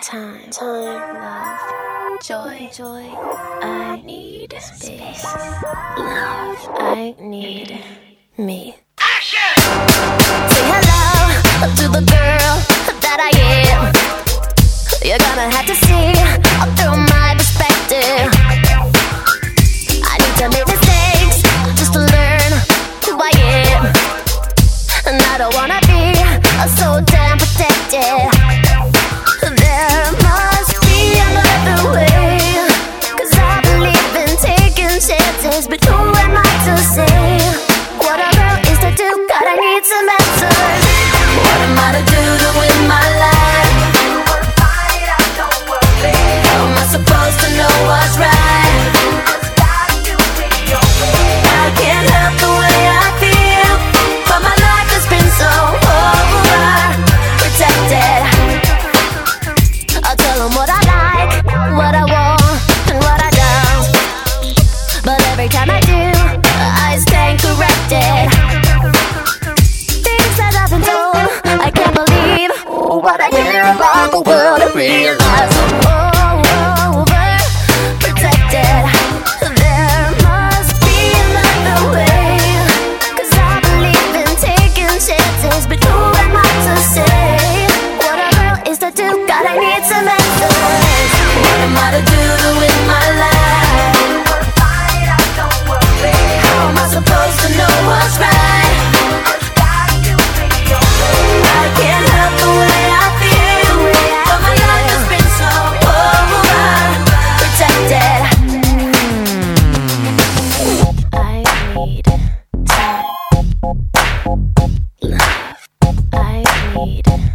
love, joy. I need space, love. I need me. Say hello to the girl that I am. You're gonna have to see through my perspective. I need to make mistakes just to learn who I am. And I don't wanna be so damn protected. There must be another way, 'cause I believe in taking chances. But who am I to say what a girl is to do? God, I need some answers. What am I to do to win my life? How am I supposed to know what's right? I can't help the way I feel, but my life has been so overprotected. I'll tell them what I like, what I want, and what I don't. But every time I do, I stand corrected. Things that I've been told, I can't believe what I hear about the world and realize I'm overprotected. There must be another way, 'cause I believe in taking chances. But who am I to say what a girl is to do? God, I need some answers. What am I to do to win my life? How am I supposed to know what's right? I can't help the way I feel, but my life has been so overprotected. I need time, love. I need